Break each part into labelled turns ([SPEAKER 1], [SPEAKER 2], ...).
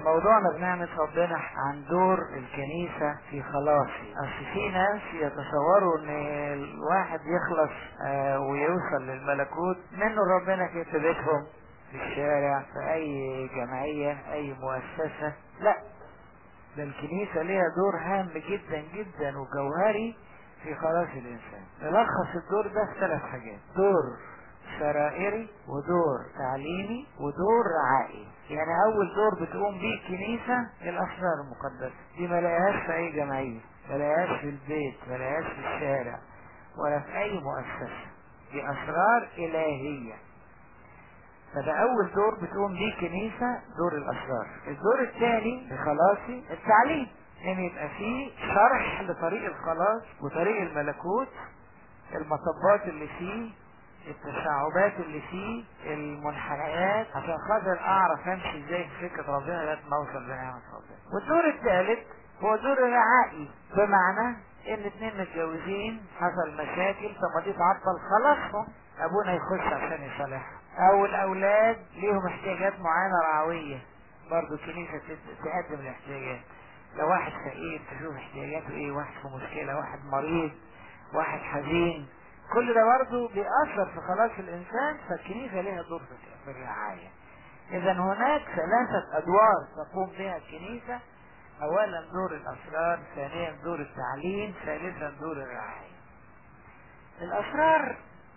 [SPEAKER 1] موضوعنا بنعمة ربنا عن دور الكنيسة في خلاصي. اصل في ناس يتصوروا ان الواحد يخلص ويوصل للملكوت منه ربنا كده في بيتهم، في الشارع، في اي جمعية، اي مؤسسة. لا، ده الكنيسة ليها دور هام جدا جدا وجوهري في خلاص الانسان. نلخص الدور ده في 3 حاجات: دور شرائري، ودور تعليمي، ودور رعائي. يعني اول دور بتقوم بيه الكنيسة الاسرار المقدسة، دي ما لاقيهاش في اي جمعية، ما لاقيهاش في البيت، ما لاقيهاش في الشارع، ولا في اي مؤسسة. دي اسرار الهية. فده اول دور بتقوم بيه الكنيسة، دور الاسرار. الدور الثاني في خلاصي التعليم، ان يبقى فيه شرح لطريق الخلاص وطريق الملكوت، المطبات اللي فيه، التشعبات اللي فيه، المنحنيات، عشان خاطر اعرف امشي ازاي في سكة ربنا لغاية ما اوصل لنعمة ربنا. والدور الثالث هو دور الرعائي، بمعنى ان 2 متجوزين حصل مشاكل، طب ما دي تعطل خلاصهم، ابونا يخش عشان يصالحهم. او الاولاد ليهم احتياجات معينة رعوية، برضو الكنيسة تقدم الاحتياجات. لو واحد فقير تشوف احتياجاته ايه، واحد في مشكلة، واحد مريض، واحد حزين، كل ده برضه بيأثر في خلاص الإنسان. فالكنيسة لها دور في الرعاية. إذا هناك 3 أدوار تقوم بها الكنيسة: أولا دور الأسرار، ثانيا دور التعليم، ثالثا دور الرعاية. الأسرار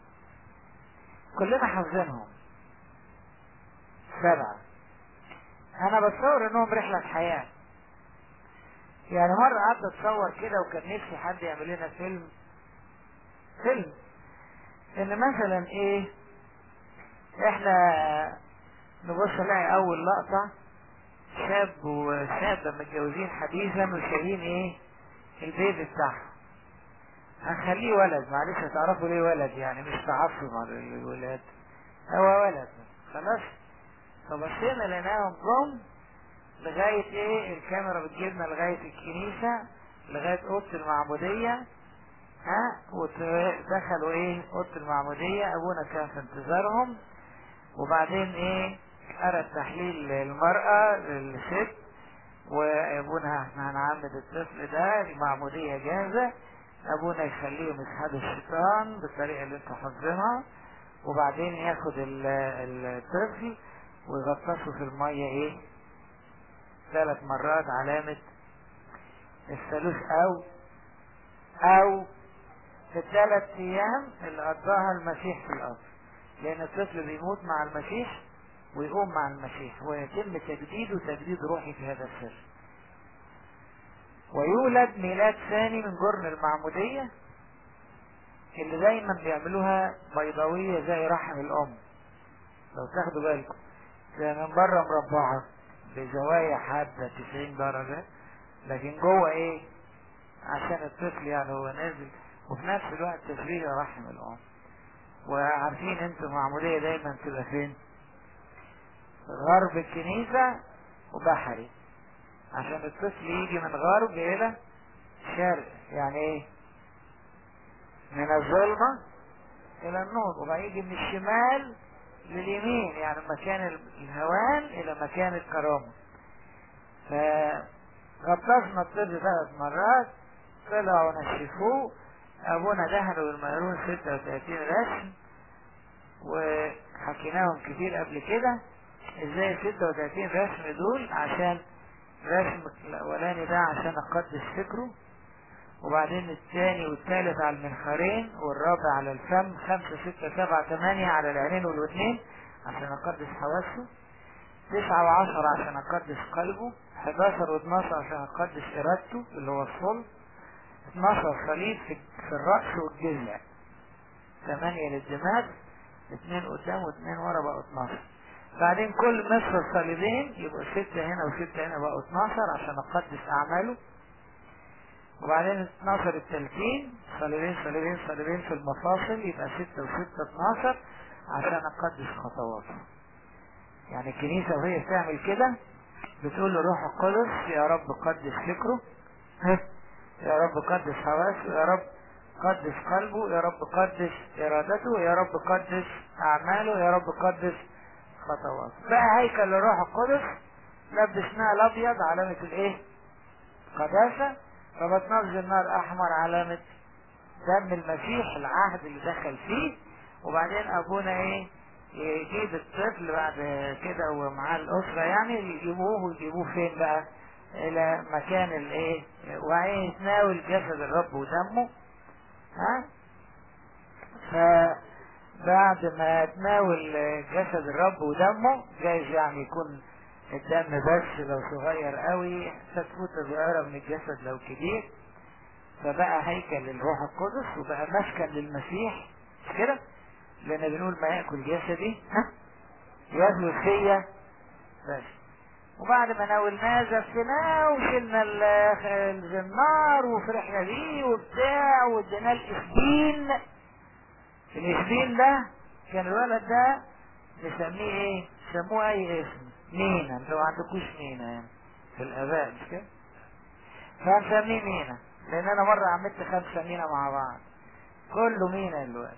[SPEAKER 1] كلنا حافظينهم 7. أنا بتصور إنهم رحلة حياة. يعني مرة قعدت أتصور كده وكان نفسي حد يعمل لنا فيلم ان مثلا ايه، احنا نبص نلاقي اول لقطة شاب وشابة متجوزين حديثا وشايلين ايه البيبي بتاعهم. هنخليه ولد، معلش هتعرفوا ليه ولد، يعني مش تعصب على الولاد، هو ولد خلاص. فبصينا لقيناهم جم لغاية ايه، الكاميرا بتجيبنا لغاية الكنيسة، لغاية اوضة المعمودية، ودخلوا ايه اوضه المعموديه. ابونا كان في انتظارهم، وبعدين ايه قرا التحليل للمراه للست، وابونا احنا هنعمد الطفل ده، المعموديه جاهزه، ابونا يخليهم يسحبوا الشيطان بالطريقه اللي انتوا حافظينها، وبعدين ياخد الطفل ويغطسه في الميه ايه 3 مرات، علامه الثالوث، او في ال3 ايام اللي قضاها المسيح في الارض، لان الطفل بيموت مع المسيح ويقوم مع المسيح، ويتم تجديده تجديد روحي في هذا السر، ويولد ميلاد ثاني من جرن المعمودية اللي دايما بيعملوها بيضاوية زي رحم الام، لو تاخدوا بالكم، زي من بره مربعة بزوايا حادة 90 درجة، لكن جوه ايه عشان الطفل يعني هو نازل، وفي نفس الوقت تشبيه رحم الام. وعارفين انتوا المعمودية دايما تبقى فين؟ غرب الكنيسة وبحري، عشان الطفل يجي من غرب الى شرق، يعني ايه من الظلمة الى النور، وبعدين يجي من الشمال لليمين، يعني مكان الهوان الى مكان الكرامة. فغطسنا الطفل 3 مرات، طلعوا ونشفوه، ابونا دهنوا بالميرون 36 رسم، وحكيناهم كتير قبل كده ازاي 36 رسم دول، عشان الرسم الاولاني ده عشان اقدس فكره، وبعدين الثاني والثالث على المنخرين، والرابع على الفم، 5 6 7 8 على العينين والودنين عشان اقدس حواسه، 9 و10 عشان اقدس قلبه، 11 و12 عشان اقدس ارادته اللي هو الصلب، 12 صليب في الرأس والجذع، 8 للدماغ، 2 قدام و2 ورا بقوا 12. بعدين كل مصر الصليبين يبقوا 6 هنا و6 هنا بقوا 12 عشان اقدس اعماله، وبعدين 12 التلتين، صليبين صليبين صليبين في المفاصل، يبقى 6 و6 12 عشان اقدس خطواته. يعني الكنيسة وهي بتعمل كده بتقول لروح القدس يا رب قدس فكره، يا رب قدس حواسه، يا رب قدس قلبه، يا رب قدس ارادته، يا رب قدس اعماله، يا رب قدس خطواته. بقى هيكل للروح القدس لبسناه الابيض علامة الايه؟ قداسة. فبتنزل نار احمر علامة دم المسيح، العهد اللي دخل فيه. وبعدين ابونا ايه؟ يجيب الطفل بعد كده ومعاه الاسرة يعني، يجيبوه ويجيبوه فين بقى؟ الى مكان الايه؟ ويتناول جسد الرب ودمه. ها؟ فبعد ما تناول جسد الرب ودمه، جايز يعني يكون الدم بس لو صغير قوي، فتفوتة صغيرة من الجسد لو كبير، فبقى هيكل للروح القدس وبقى مسكن للمسيح، مش كده؟ لان بنقول ما يأكل جسدي يثبت فيا بس. وبعد ما ناولناه زفناه وشلنا الزنار وفرحنا بيه وبتاع، واديناه الاسبين. الاسبين ده كان الولد ده نسميه ايه؟ سموه اي اسم، مينا. انتوا ما عندكوش مينا يعني في الاباء، مش كده؟ فهنسميه مينا، لان انا مرة عملت 5 مينا مع بعض، كله مينا الولد.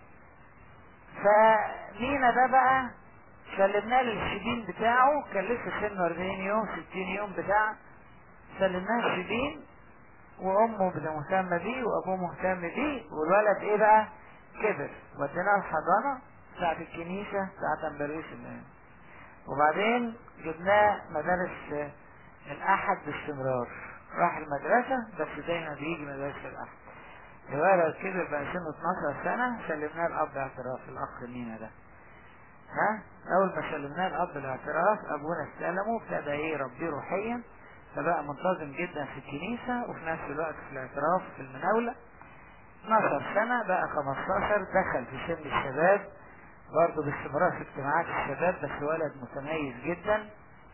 [SPEAKER 1] فمينا ده بقى سلمناه للشبين بتاعه، كان لسه سنه 40 يوم 60 يوم بتاع. سلمناه الشبين، وامه مهتمة بيه وابوه مهتم بيه، والولد ايه بقى؟ كبر. وديناه الحضانة بتاعت الكنيسة بتاعت امبرويس الان. وبعدين جبناه مدارس الاحد باستمرار، راح المدرسة بس دايما بيجي مدرسة الاحد. الولد كبر بقى سنه 12 سنة، سلمناه الاب اعتراف، الاخ مينا ده. ها؟ اول ما سلمناه الاب الاعتراف، ابونا استلمه، ابتدى ايه؟ يربيه روحيا، فبقى منتظم جدا في الكنيسة وفي نفس الوقت في الاعتراف في المناولة. 12 سنة بقى 15، دخل في سن الشباب برضه باستمرار في اجتماعات الشباب، بس ولد متميز جدا.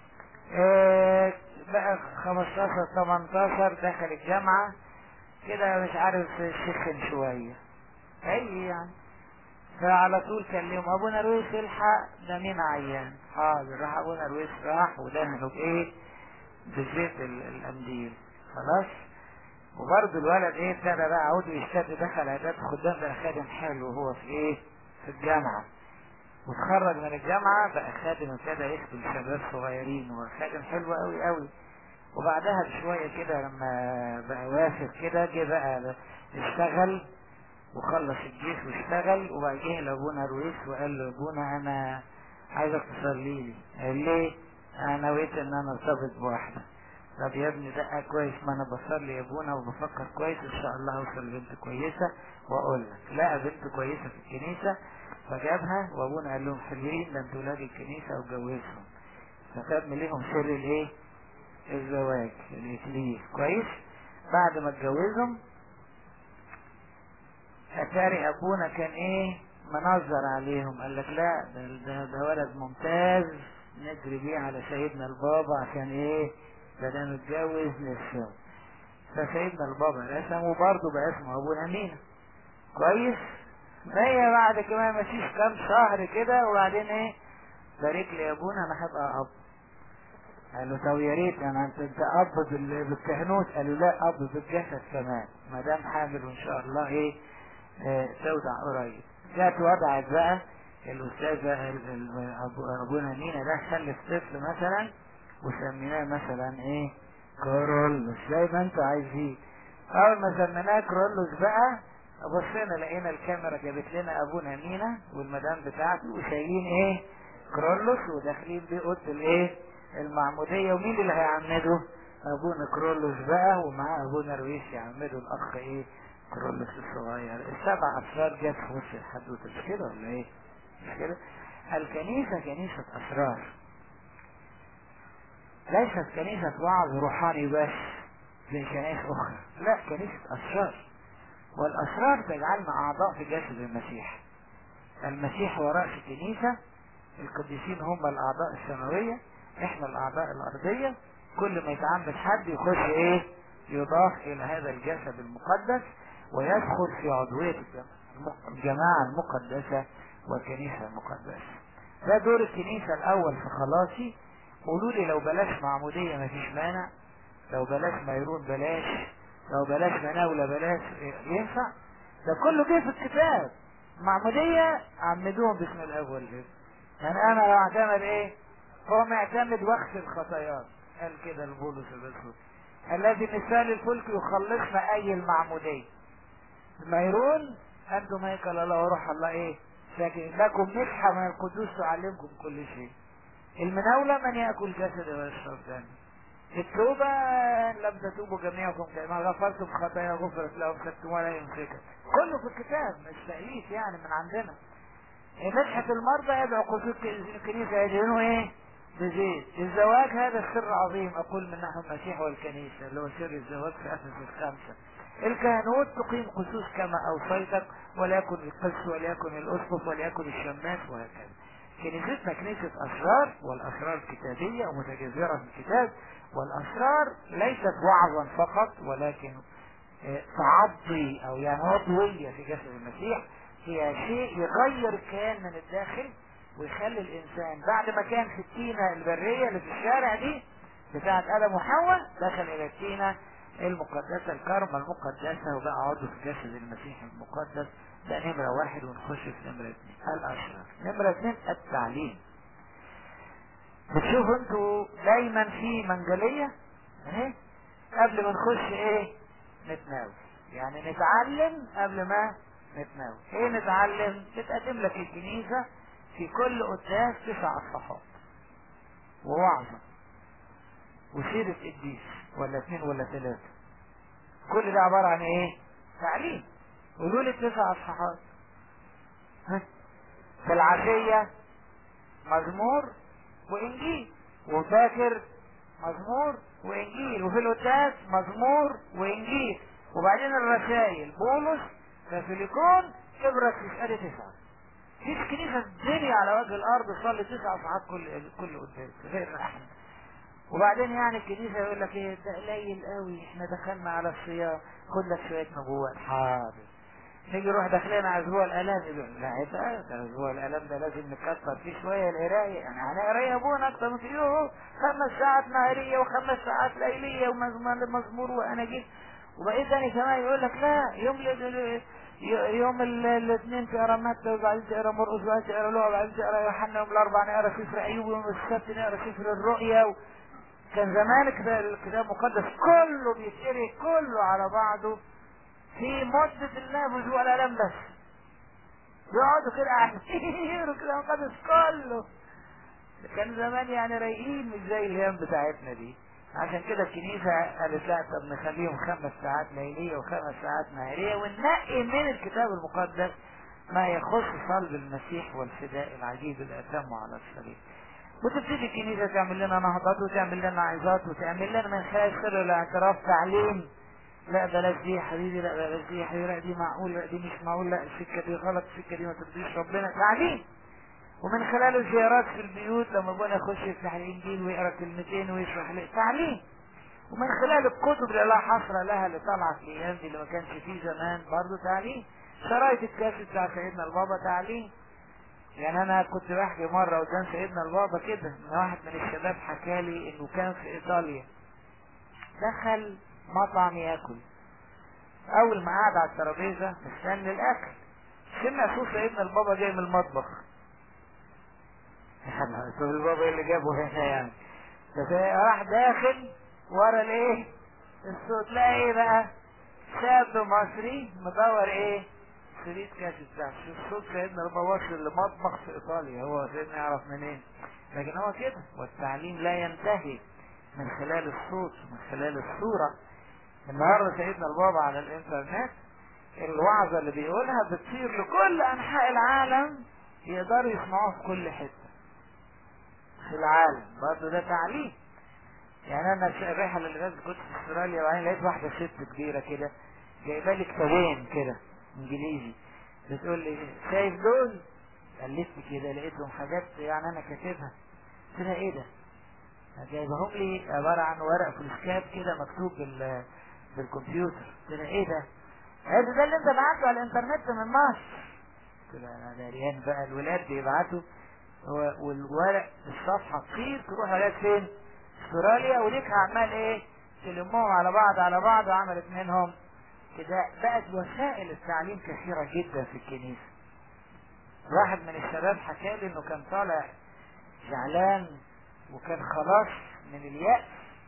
[SPEAKER 1] بقى 15 18 دخل الجامعة كده، مش عارف سخن شوية اي يعني. فعلى طول كلمه ابونا رويس الحق ده مين عيان. حاضر. راح ابونا رويس راح ودهنه بايه؟ بزيت القنديل. خلاص. وبرضه الولد ايه؟ ابتدى بقى عود يشتد، دخل عداد خدام، بقى خادم حلو وهو في ايه؟ في الجامعة. وتخرج من الجامعة بقى خادم، ابتدى يخدم شباب صغيرين، وخادم حلو قوي قوي. وبعدها بشوية كده لما بقى وافق كده، جه بقى اشتغل وخلص الجيش واشتغل. وبعد جه لابونا رويس وقال له ابونا انا عايزك تصلي لي. قال ليه؟ انا نويت ان انا ارتبط بواحدة. طب يا ابني ده كويس، ما انا بصلي يا ابونا وبفكر كويس ان شاء الله اوصل لبنت كويسة واقول لك. لقى بنت كويسة في الكنيسة فجابها، وابونا قال لهم حلوين ده انتوا ولاد الكنيسة وجوزهم. فكتب ليهم سر الايه؟ الزواج، الاكليل. كويس. بعد ما اتجوزهم اتاري ابونا كان ايه؟ منظر عليهم. قال لك لا ده ولد ممتاز، نجري بيه على سيدنا البابا عشان ايه؟ ده متجوز نفسه. فسيدنا البابا رسم، وبرضه بقى اسمه ابونا مينا. كويس. هي بعد كمان مفيش كام شهر كده، وبعدين ايه؟ بارك لي يا ابونا انا هبقى اب. قال له طب يا ريت يعني انت اب بالكهنوت. قال له لا، اب بالجسد كمان، ما دام حامل وان شاء الله ايه؟ تودع قريب. جات وضعت بقى الاستاذة ابونا مينا ده خلف طفل مثلا، وسميناه مثلا ايه؟ كارولوس، زي ما انتوا عايزين. اول ما سميناه كارولوس بقى، بصينا لقينا الكاميرا جابت لنا ابونا مينا والمدام بتاعته وشايلين ايه؟ كارولوس، وداخلين بيه اوضه الايه؟ المعمودية. ومين اللي هيعمده؟ ابونا كارولوس بقى، ومعاه ابونا رويس يعمدوا الاخ ايه؟ كارولوس الصغير. ال7 اسرار جت في وسط الحدوته، مش كده ولا ايه؟ مش كده؟ الكنيسة كنيسة اسرار، ليست كنيسة وعظ روحاني بس زي كنائس اخرى، لا، كنيسة اسرار. والاسرار تجعلنا اعضاء في جسد المسيح. المسيح هو رأس الكنيسة، القديسين هم الاعضاء السماوية، احنا الاعضاء الارضية. كل ما يتعمد حد يخش ايه؟ يضاف الى هذا الجسد المقدس ويدخل في عضوية الجماعة المقدسة والكنيسة المقدسة. ده دور الكنيسة الاول في خلاصي. قولوا لي لو بلاش معمودية مفيش مانع، لو بلاش ميرون بلاش، لو بلاش مناولة بلاش، ينفع؟ ده كله جه في الكتاب. معمودية عمدوهم باسم الاب والابن. يعني انا لو اعتمد ايه؟ هو معتمد واغسل خطاياك. قال كده لبولس الرسول: الذي مثال الفلك يخلصنا اي المعمودية ميرون انتم هيكل الله وروح الله ايه ساكن لكم، مسحة من القدوس تعلمكم كل شيء. المناولة من يأكل جسد ويشرب دم. التوبة لم تتوبوا جميعكم كما غفرتم خطايا غفرت لهم خدتم ولا يمسكها. كله في الكتاب مش تأليف يعني من عندنا. مسحة المرضى يدعو قصود الكنيسة يدهنوا ايه بزيت. الزواج هذا السر عظيم اقول من نحو المسيح والكنيسة اللي هو سر الزواج في افسس 5. الكهنوت تقيم قصوص كما اوصيتك، وليكن القس وليكن الاسقف وليكن الشماس وهكذا. كنيستنا كنيسة اسرار، والاسرار كتابية ومتجذرة في الكتاب، والاسرار ليست وعظا فقط ولكن تعضي او يعني عضوية في جسد المسيح. هي شيء يغير الكيان من الداخل ويخلي الانسان بعد ما كان في التينة البرية اللي في الشارع دي بتاعت ادم وحواء دخل الى التينة المقدسة الكرمة المقدسة وبقى عضو في جسد المسيح المقدس. ده نمرة 1. ونخش في نمرة 2 الاشرار. نمرة 2 التعليم. بتشوفوا انتوا دايما في منجلية اهي قبل ما نخش ايه نتناول، يعني نتعلم قبل ما نتناول. ايه نتعلم؟ بتقدم لك الكنيسة في كل قداس 9 اصحاحات ووعظة وسيرة قديس ولا 2 ولا 3. كل ده عبارة عن ايه؟ تعليم. ودول 9 اصحاحات. في العشية مزمور وانجيل، وفاكر مزمور وانجيل، وفي القداس مزمور وانجيل. وبعدين الرسائل بولس كاثوليكون ابرك تسألي 9. فيش كنيسة الدنيا على وجه الارض تصلي 9 اصحاحات كل قداس غير احنا. وبعدين يعني الكنيسة يقول لك ايه ده قليل قوي، احنا دخلنا على الصيام خد لك شوية نبوات. حاضر. نيجي نروح داخلين على اسبوع الالام يقول لا ده اسبوع الالام ده لازم نكتر فيه شويه القرايه، يعني هنقرا يا ابونا اكتر من فيه 5 ساعات نهاريه و5 ساعات ليليه ومزمور واناجيل. وبقيت ثاني كمان يقول لك لا يوم الاثنين تقرا متى وبعدين تقرا مرقس وبعدين تقرا لوقا وبعدين تقرا يوحنا، يوم الاربعاء نقرا سفر ايوب ويوم السبت نقرا سفر الرؤيا. كان زمان الكتاب المقدس كله بيتقري كله على بعضه في مدة النفس والألم بس. يقعدوا كده يقروا كده المقدس كله. كان زمان يعني رايقين مش زي الايام بتاعتنا دي. عشان كده الكنيسة قالت لا طب نخليهم 5 ساعات ليلية و5 ساعات نهارية، وننقي من الكتاب المقدس ما يخص صلب المسيح والفداء العجيب اللي أتمه على الصليب. وتبتدي الكنيسة تعمل لنا نهضات وتعمل لنا عظات وتعمل لنا من خلال سر الاعتراف تعليم. لا بلاش دي يا حبيبي، لا بلاش دي يا حبيبي، لا دي معقول، لا دي مش معقول، لا السكة دي غلط، السكة دي ما ترضيش ربنا. تعليم. ومن خلال الزيارات في البيوت لما ابونا يخش يفتح الانجيل ويقرا كلمتين ويشرح لي تعليم. ومن خلال الكتب اللي لا حصر لها اللي طالعه في الايام دي اللي ما كانش فيه زمان برضه تعليم. شرايط الكاسيت بتاع سيدنا البابا تعليم. يعني انا كنت بحكي مره قدام سيدنا البابا كده ان واحد من الشباب حكى لي انه كان في ايطاليا دخل مطعم ياكل، اول ما قعد على الترابيزه مستني الاكل سمع صوت سيدنا البابا جاي من المطبخ. صوت البابا اللي جابه هنا يعني. راح داخل ورا الايه الصوت، لا ايه بقى شاب مصري مدور ايه شريط كاسيت بتاع صوت سيدنا البابا واصل لمطبخ في ايطاليا. هو سيدنا يعرف منين؟ لكن هو كده. والتعليم لا ينتهي من خلال الصوت ومن خلال الصورة. النهارده سيدنا البابا على الانترنت الوعظة اللي بيقولها بتصير لكل انحاء العالم يقدروا يسمعوها في كل حتة في العالم. برضه ده تعليم. يعني انا رايحة للغاز كنت في استراليا وبعدين لقيت واحدة ست كبيرة كده جايبه لي كتابين كده انجليزي بتقول لي شايف دول؟ قلت كده لقيتهم حاجات يعني انا كاتبها. قلت لها ايه ده؟ جايبهم لي عبارة عن ورق فلوسكاب كده مكتوب بالكمبيوتر. قلت لها ايه ده؟ قالت ده اللي انت بعته على الانترنت من مصر. قلت لها انا داريان بقى الولاد بيبعتوا والورق الصفحة كتير تروح لغاية فين؟ استراليا، وليك عمال ايه تلمهم على بعض على بعض وعملت منهم كده. بقت وسائل التعليم كثيرة جدا في الكنيسة. واحد من الشباب حكى لي انه كان طالع زعلان وكان خلاص من اليأس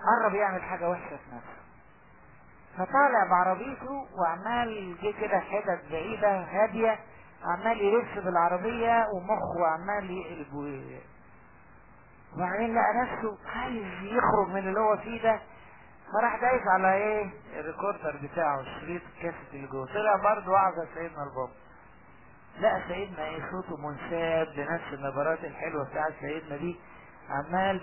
[SPEAKER 1] قرب يعمل حاجة وحشة في نفسه، فطالع بعربيته وعمال جه كده حتت بعيدة هادية، عمال يلف بالعربية ومخه عمال يقلب وبعدين لقى نفسه عايز يخرج من اللي هو فيه ده، فراح دايس على ايه الريكوردر بتاعه، الشريط الكاسيت اللي جوه، طلع برضه وعظة سيدنا البابا. لقى سيدنا ايه صوته منساب بنفس النبرات الحلوة بتاعت سيدنا دي، عمال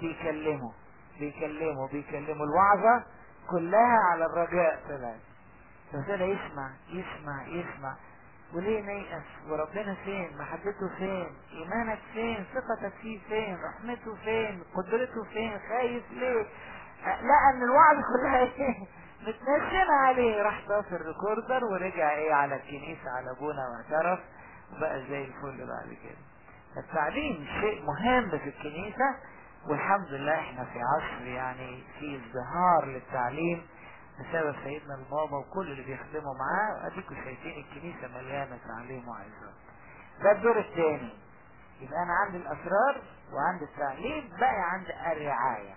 [SPEAKER 1] بيكلمه الوعظة كلها على الرجاء. طلعت فابتدى يسمع وليه نيأس؟ وربنا فين؟ محبته فين؟ ايمانك فين؟ ثقتك فيه فين؟ رحمته فين؟ قدرته فين؟ خايف ليه؟ لقى ان الوعظ كلها ايه متنشنة عليه. راح طاف الريكوردر ورجع ايه على الكنيسة على ابونا واعترف وبقى زي الفل بعد كده. التعليم شيء مهم في الكنيسة، والحمد لله احنا في عصر يعني في ازدهار للتعليم بسبب سيدنا البابا وكل اللي بيخدموا معاه، اديكوا شايفين الكنيسة مليانة تعليم وعظات. ده الدور الثاني. يبقى انا عندي الاسرار وعندي التعليم، بقى عندي الرعاية.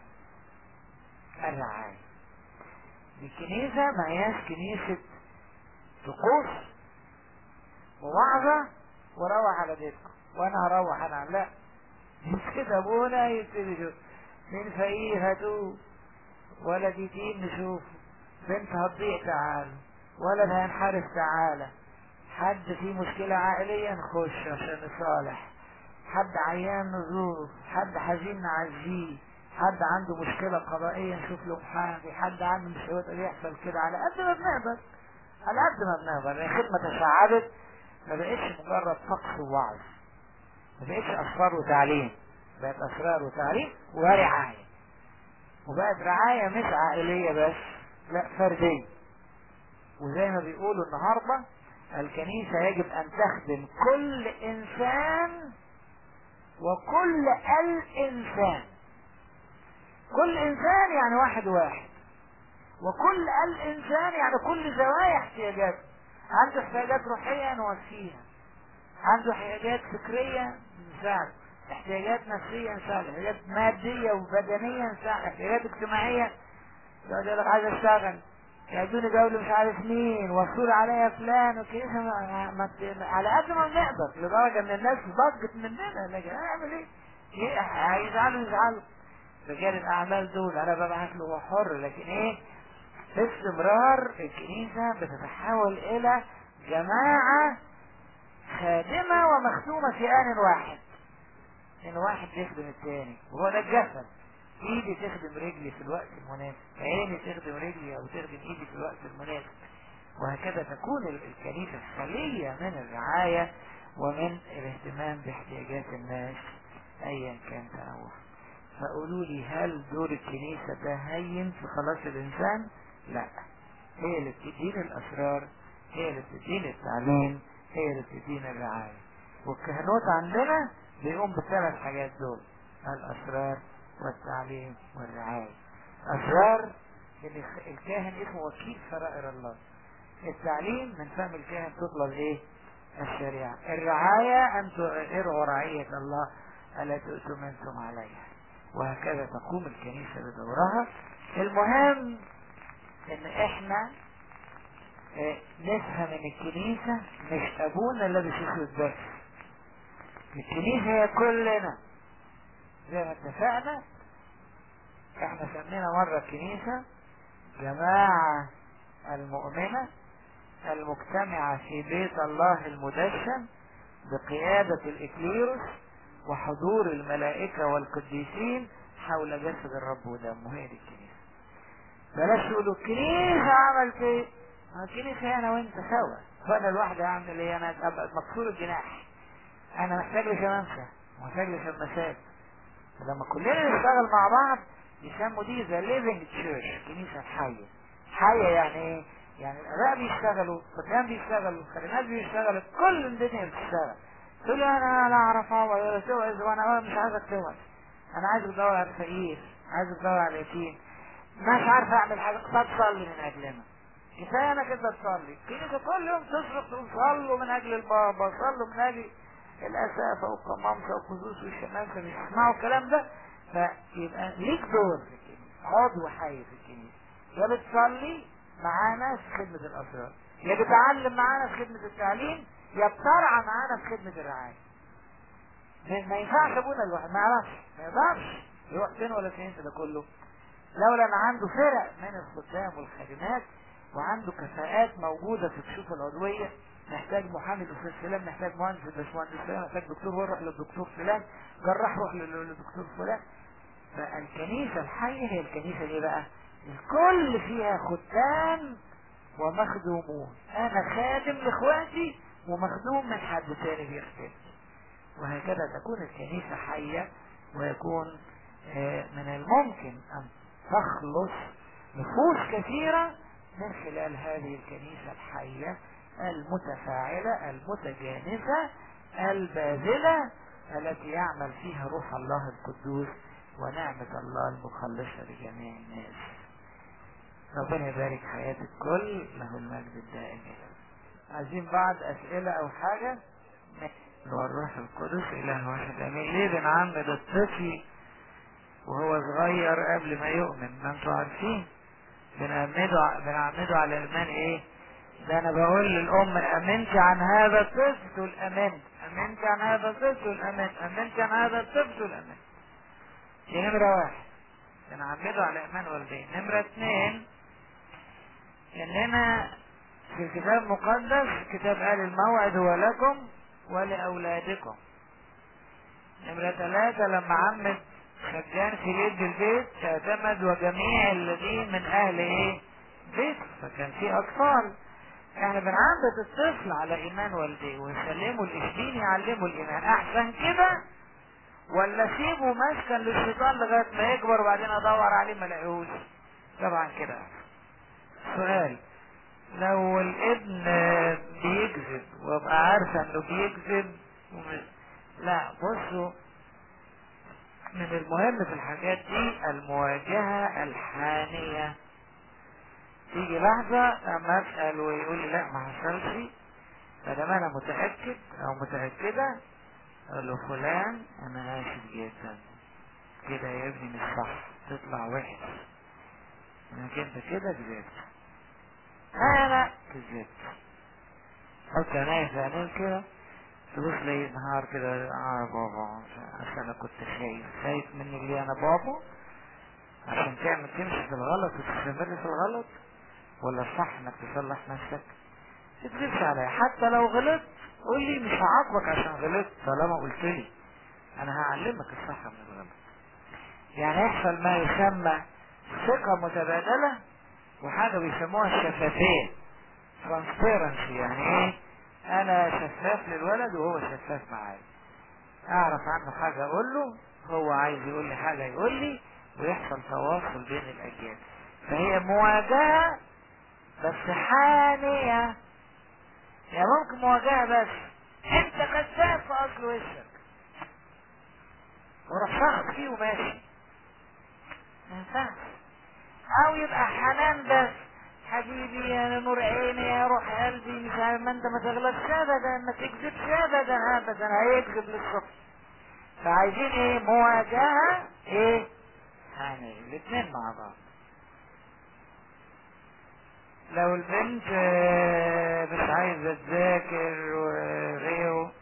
[SPEAKER 1] الكنيسة ما هياش كنيسة طقوس ووعظة وروح على بيتكم وانا هروح انا، لا مش كده. ابونا يبتدي يشوف من فقير هاتوه، ولد يتيم نشوفه، بنت هتضيع تعالى، ولد هينحرف تعالى، حد فيه مشكلة عائلية نخش عشان نصالح، حد عيان نزوره، حد حزين نعزيه، حد عنده مشكلة قضائية نشوف له محامي، حد عنده مشكلة يحصل كده على قد ما بنقدر. يعني خدمة تشعبت ما بقتش مجرد طقس ووعظ، ما بقتش اسرار وتعليم، بقت اسرار وتعليم ورعاية. وبقت رعاية مش عائلية بس، لا فردية. وزي ما بيقولوا النهاردة الكنيسة يجب ان تخدم كل انسان وكل الانسان. كل انسان يعني واحد، وكل الانسان يعني كل زوايا احتياجاته. عنده احتياجات روحية نوفيها، عنده احتياجات فكرية نساعده، احتياجات نفسية نساعده، احتياجات مادية وبدنية نساعده، احتياجات اجتماعية يقعد يقول لك عايز اشتغل، يعدوني دولة مش عارف مين، وصول عليا فلان وكيسة، على قد ما بنقدر، لدرجة ان الناس ضجت مننا. لكن اعمل ايه؟ هيزعلوا رجال الاعمال دول، انا ببعت له حر. لكن ايه؟ باستمرار الكنيسة بتتحول الى جماعة خادمة ومخدومة في آن واحد، ان واحد يخدم الثاني، وهو ده الجسد. ايدي تخدم رجلي في الوقت المناسب، عيني تخدم رجلي او تخدم ايدي في الوقت المناسب، وهكذا تكون الكنيسة خلية من الرعاية ومن الاهتمام باحتياجات الناس ايا كان تنوعها. فقولوا لي، هل دور الكنيسة ده هين في خلاص الانسان؟ لا، هي اللي بتدين الاسرار، هي اللي بتدين التعليم، هي اللي بتدين الرعاية. والكهنوت عندنا بيقوم بالثلاث حاجات دول: الاسرار والتعليم والرعاية. اسرار ان الكاهن اسمه وكيل سرائر الله، التعليم من فم الكاهن تطلب ايه؟ الشريعة. الرعاية ان تؤثروا رعية الله الا تؤتمنتم عليها. وهكذا تقوم الكنيسة بدورها. المهم ان احنا نفهم ان الكنيسة مش ابونا اللي بيشوف بس، الكنيسة هي كلنا. زي ما اتفقنا احنا سمينا مرة الكنيسة جماعة المؤمنة المجتمعة في بيت الله المدشن بقيادة الإكليروس وحضور الملائكة والقديسين حول جسد الرب ودمه. هي دي الكنيسة. بلاش تقولوا الكنيسة عملت ايه؟ الكنيسة انا وانت سوا، فانا الواحدة اعمل ايه؟ انا ابقى مكسور الجناح، انا محتاج لشمامسة ومحتاج لشماسات. فلما كلنا نشتغل مع بعض يسموا دي ذا ليفينج تشيرش، كنيسة حية. حية يعني ايه؟ يعني الاباء بيشتغلوا، الخدام بيشتغلوا، الخدمات بيشتغلوا، كل الدنيا بتشتغل. تقول لي انا لا اعرف ولا توعظ، وانا مش عايزك توعظ، انا عايزك تدور على الفقير، عايزك تدور على اليتيم، مش عارف اعمل حاجه. طب صلي من اجلنا، كفايه انا كده تصلي. الكنيسه كل يوم تصرخ تقول صلوا من اجل البابا، صلوا من اجل الاسافه والقمامسه والقدوس والشمامسه، مش يسمعوا الكلام ده. فيبقى ليك دور في الكنيسه، عضو حي في الكنيسة، يا بتصلي معانا في خدمة الأسرار، يا بتعلم معانا في خدمة التعليم، يا بترعى معانا في خدمة الرعاية. ما ينفعش ابونا الواحد ما يعرفش، ما يقدرش يروح فين ولا فين في ده كله، لولا ان عنده فرق من الخدام والخادمات وعنده كفاءات موجودة في الكشوف العضوية. محتاج محامي الاستاذ فلان، محتاج مهندس الباشمهندس فلان، محتاج دكتور روح للدكتور فلان، جراح روح للدكتور فلان. فالكنيسة الحية هي الكنيسة دي بقى الكل فيها خدام ومخدومون، انا خادم لاخواتي ومخدوم من حد تاني بيخدمني، وهكذا تكون الكنيسة حية، ويكون من الممكن ان تخلص نفوس كثيرة من خلال هذه الكنيسة الحية المتفاعلة المتجانسة الباذلة التي يعمل فيها روح الله القدوس ونعمة الله المخلصة لجميع الناس. ربنا يبارك حياة الكل، له المجد الدائم. عايزين بعض أسئلة أو حاجة؟ والروح القدس إله واحد آمين. ليه بنعمد الطفل وهو صغير قبل ما يؤمن؟ ما انتوا عارفين بنعمده على الإيمان إيه؟ ده أنا بقول للأم أمنت عن هذا الطفل تقول أمنت، أمنت عن هذا الطفل تقول أمنت، أمنت عن هذا الطفل تقول أمنت. دي نمرة واحد، بنعمده على إيمان والدين. نمرة اتنين، إننا في الكتاب المقدس كتاب قال الموعد هو لكم ولأولادكم. نمرة ثلاثة، لما عمد خدام في يد البيت اعتمد وجميع الذين من أهل إيه؟ بيت، فكان في أطفال. احنا بنعمد الطفل على إيمان والديه ونسلمه الإشبين يعلمه الإيمان. أحسن كده ولا سيبه مسكن للشيطان لغاية ما يكبر وبعدين أدور عليه ما لاقيهوش؟ طبعا كده. سؤال، لو الابن بيكذب وابقى عارفه انه بيكذب لا، بصوا، من المهم في الحاجات دي المواجهة الحانية. تيجي لحظة اما اسأل ويقول لي لا ما حصلش، فلما انا متأكد او متأكدة اقول له فلان انا اسف جدا كده يا ابني مش صح، تطلع وحش انك انت كده كذبت. انا كذبت، حط عينيا في عينيك كده، تبص لي نهار كده بابا عشان انا كنت خايف مني ليه انا بابا عشان تعمل تمشي في الغلط وتستمر في الغلط، ولا الصح انك تصلح نفسك؟ تكذبش عليا، حتى لو غلطت قول لي مش هعاقبك عشان غلطت، طالما قلت لي انا هعلمك الصح من الغلط. يعني يحصل ما يسمى ثقة متبادلة، وحاجة بيسموها الشفافية transparency. يعني ايه؟ انا شفاف للولد وهو شفاف معايا، اعرف عنه حاجة اقول له، هو عايز يقول لي حاجة يقول لي، ويحصل تواصل بين الاجيال. فهي مواجهة بس حانية. يعني ممكن مواجهة بس انت كذاب في اصل وشك وروح شخص فيه وماشي، ما ينفعش. او يبقى حنان بس، حبيبي يا نور عيني يا روح قلبي مش عارف، ما انت ما تغلطش ابدا، ما تكذبش ابدا ابدا، هيكذب للصبح. فعايزين ايه؟ مواجهة ايه؟ يعني الاثنين مع بعض. لو البنت مش عايزة تذاكر وغيره،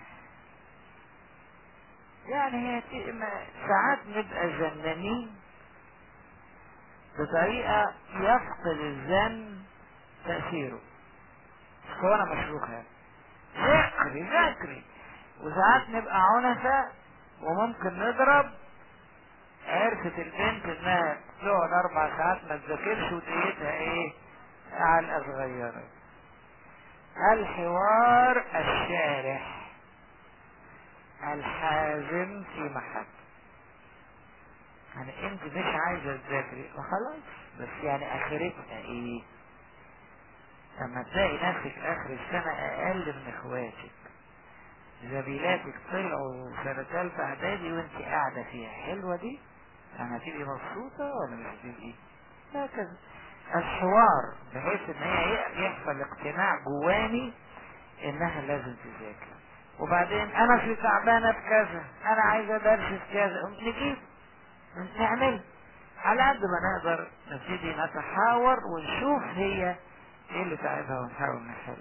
[SPEAKER 1] يعني هي ساعات نبقى زنانين بطريقة يفقد الزن تأثيره. هو انا مشروخ ذاكري، وساعات نبقى عنفة وممكن نضرب. عرفت البنت انها تقعد 4 ساعات ما تذاكرش وديتها ايه؟ علقة صغيرة. الحوار الشارح الحازم في محل. يعني انت مش عايزة تذاكري وخلاص، بس يعني اخرتها ايه؟ لما تلاقي نفسك اخر السنة اقل من اخواتك، زميلاتك طلعوا سنة ثالثة اعدادي وانت قاعدة فيها، حلوة دي؟ يعني هتبقي مبسوطة ولا مش هتبقي؟ هكذا الحوار، بحيث ان هي يحصل اقتناع جواني انها لازم تذاكر. وبعدين انا في تعبانة بكذا، انا عايزة درس في كذا، نجيب نعمل. على قد ما نقدر نبتدي نتحاور ونشوف هي ايه اللي تعبها ونحاول نحل.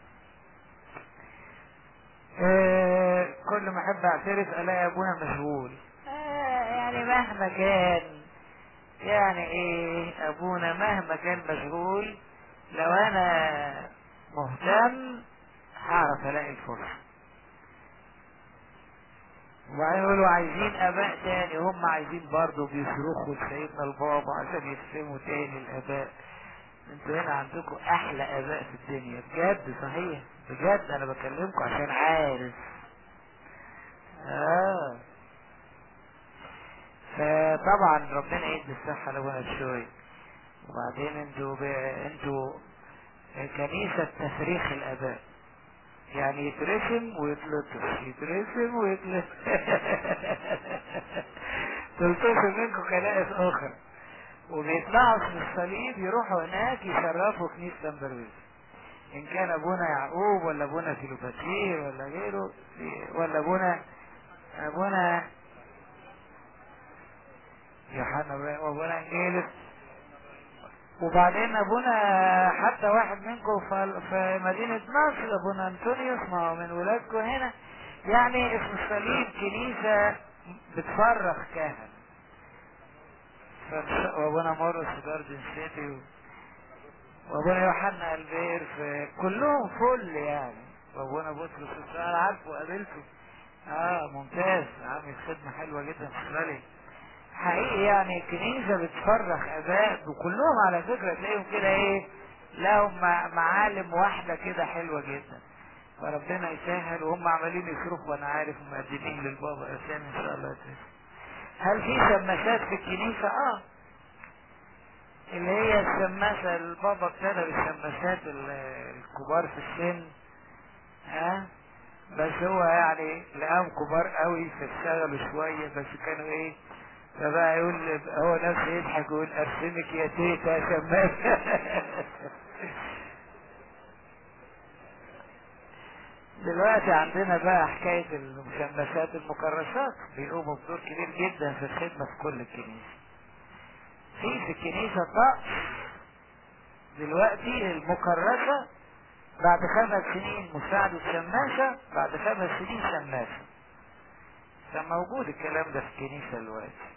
[SPEAKER 1] كل ما احب اعترف الاقي ابونا مشغول. يعني مهما كان، يعني ايه ابونا مهما كان مشغول، لو انا مهتم هعرف الاقي الفرصة. وبعدين يقولوا عايزين اباء تاني، هم عايزين برضه بيصرخوا لسيدنا البابا عشان يرسموا تاني الاباء. انتوا هنا عندكم احلى اباء في الدنيا بجد، صحيح بجد، انا بكلمكم عشان عارف. فطبعا ربنا يدي الصحة لابونا الشوي. وبعدين انتوا كنيسة تفريخ الاباء، يعني يترسم ويتلطف، يترسم ويتلطف. تلطفوا منكم كنائس اخرى، وبيطلعوا من الصليب يروحوا هناك يشرفوا كنيسة سمبرويز، ان كان ابونا يعقوب ولا ابونا فيلوباتير ولا غيره، ولا ابونا يوحنا وابونا انجيلس. وبعدين ابونا حتى واحد منكم في مدينة نصر، ابونا انطونيوس، ما هو من ولادكم هنا. يعني اسم الصليب كنيسة بتفرخ كهنة. وابونا مورس في جاردن سيتي، وابونا يوحنا البير، في كلهم فل يعني. وابونا بطرس السؤال عارفه وقابلته، ممتاز، عامل خدمة حلوة جدا في استراليا حقيقي. يعني كنيسة بتفرخ اباء، وكلهم على فكرة تلاقيهم كده ايه، لهم معالم واحدة كده حلوة جدا. فربنا يسهل، وهم عمالين يصرخوا وانا عارف، مقدمين للبابا اسامي ان شاء الله يسهل. هل في شماسات في الكنيسة؟ اللي هي الشماسة، البابا ابتدى بالشماسات الكبار في السن، بس هو يعني لقاهم كبار قوي فاشتغلوا شوية، بس كانوا ايه، فبقى يقول هو نفسه يضحك ويقول ارسمك يا تيتا شماسة. دلوقتي عندنا بقى حكاية المشمسات المكرسات، بيقوموا بدور كبير جدا في الخدمة في كل الكنيسة. في الكنيسة طقس دلوقتي المكرسة بعد 5 سنين مساعدة شماسة، بعد 5 سنين شماسة. فموجود الكلام ده في الكنيسة دلوقتي.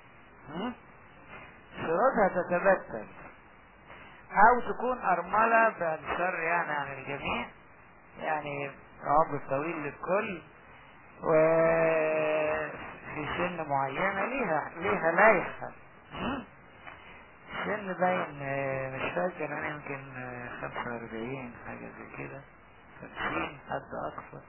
[SPEAKER 1] شروطها تتبدل، او تكون ارملة بعد شر يعني عن الجميع، يعني عمر طويل للكل، وفي سن معينة ليها لايحة. سن باين مش فاكر انا، يمكن 45 حاجة زي كده، 50 حد اقصى.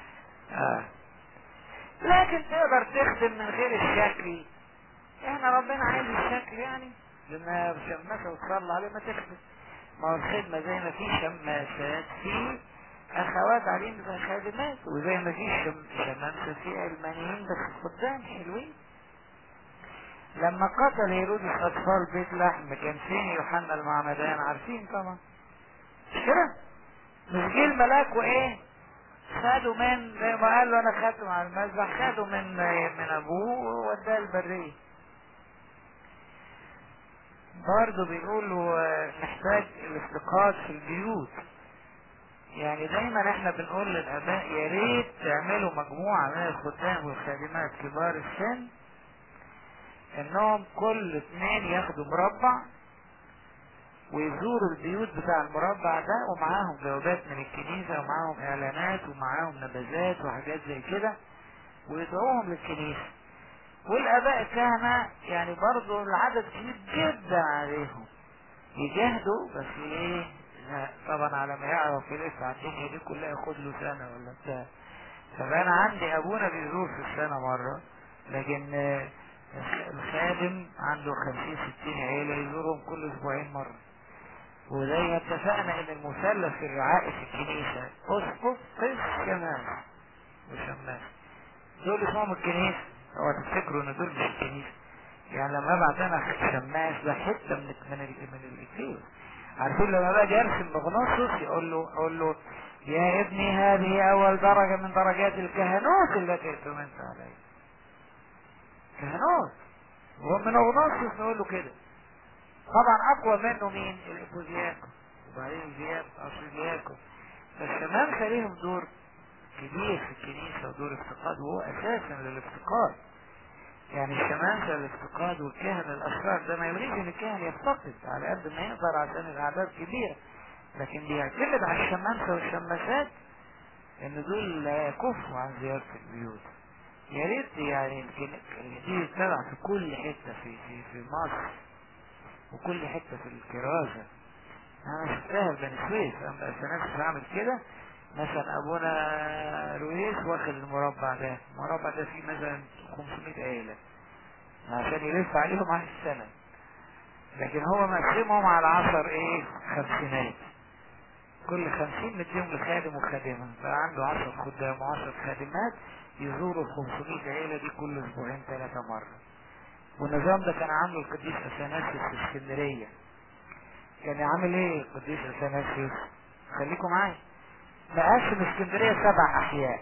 [SPEAKER 1] لكن تقدر تخدم من غير الشكل. احنا ربنا عايز الشكل يعني، لما شماسة وتصلى عليه ما تخدم. ما هو الخدمة زي ما في شماسات في اخوات عليهم زي خادمات، وزي ما في شمامسة في علمانيين بس خدام حلوين. لما قتل هيرودس اطفال بيت لحم، كان فين يوحنا المعمدان؟ عارفين طبعا، مش كده؟ مش جه الملاك وايه، خدوا من زي ما قال له انا خدته على المذبح، خدوا من ابوه ووداه البريه. برضه بيقولوا نحتاج الافتقاد في البيوت. يعني دايما احنا بنقول للاباء يا ريت تعملوا مجموعة من الخدام والخادمات كبار السن، انهم كل 2 ياخدوا مربع ويزوروا البيوت بتاع المربع ده، ومعاهم جوابات من الكنيسة، ومعاهم اعلانات، ومعاهم نبذات وحاجات زي كده، ويدعوهم للكنيسة. والاباء الكهنة يعني برضو العدد كبير جدا عليهم، يجاهدوا، بس ايه، طبعا على ما يعرف يلف على الدنيا دي كلها ياخد له سنة ولا بتاع. فانا عندي ابونا بيزور في السنة مرة، لكن الخادم عنده 50-60 عيلة يزورهم كل اسبوعين مرة. وزي ما اتفقنا ان المثلث الرعائي في الكنيسة اسقف، قس، شماس وشماس، دول اسمهم الكنيسة. هو تفتكروا ان دول مش الكنيسة؟ يعني لما ابعت انا شماس ده حتة من الكتير. عارفين لما باجي ارسم بغناصص اقول له يا ابني هذه اول درجة من درجات الكهنوت التي ائتمنت عليها. كهنوت ومن اغناطس نقول له كده. طبعا اقوى منه مين؟ الابوزياكو، وبعدين الزياكو. فالشمامسة ليهم دور كبير في الكنيسة ودور افتقاد، وهو اساسا للافتقاد. يعني الشمامسة الافتقاد والكهنة الاشرار ده ما يلغيش ان الكاهن يفتقد على قد ما يقدر عشان الاعداد كبيرة، لكن بيعتمد على الشمامسة والشماسات ان دول لا يكفوا عن زيارة البيوت. يا ريت يعني دي تتبع في كل حتة في مصر وكل حتة في الكرازة. انا شفتها في بني سويف، اما الناس بعمل كده. مثلا ابونا رويس واخد المربع ده فيه مثلا 500 عيلة عشان يلف عليهم على السنة، لكن هو مقسمهم على 10 خمسينات، كل 50 مديهم لخادم وخادمة، بقى عنده 10 خدام و10 خادمات يزوروا 500 عيلة دي كل اسبوعين 3 مرة. والنظام ده كان عامله القديس اثناسيوس في اسكندرية. كان عامل ايه القديس اثناسيوس؟ خليكم معايا. مقسم اسكندرية 7 احياء،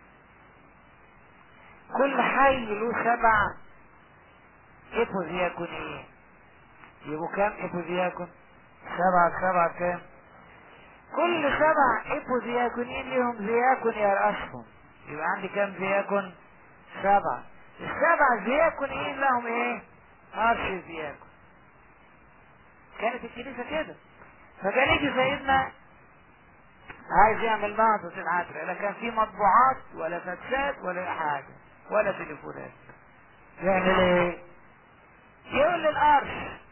[SPEAKER 1] كل حي له 7 ايبوزياكونيين. يبقوا كام ايبوزياكون؟ 7 كام؟ كل 7 ايبوزياكونيين ليهم زياكون يرأسهم. يبقى عندي كام زياكون؟ 7. ال7 زياكونيين لهم ارش زياكون. كانت الكنيسة كده. فكان يجي سيدنا عايز يعمل نهضة العترة، لا كان في مطبوعات ولا فاكسات ولا حاجة ولا تليفونات. يعمل ايه؟ يقول للارش،